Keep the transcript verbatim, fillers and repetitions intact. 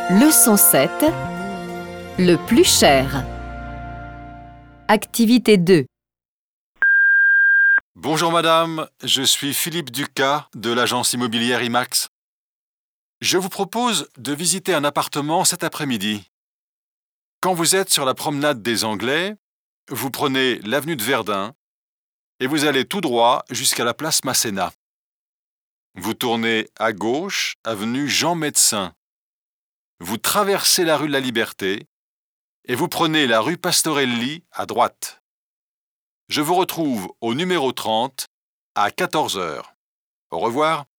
Leçon sept. Le plus cher. Activité deux. Bonjour madame, je suis Philippe Ducas de l'agence immobilière IMAX. Je vous propose de visiter un appartement cet après-midi. Quand vous êtes sur la promenade des Anglais, vous prenez l'avenue de Verdun et vous allez tout droit jusqu'à la place Masséna. Vous tournez à gauche, avenue Jean Médecin. Vous traversez la rue de la Liberté et vous prenez la rue Pastorelli à droite. Je vous retrouve au numéro trente à quatorze heures. Au revoir.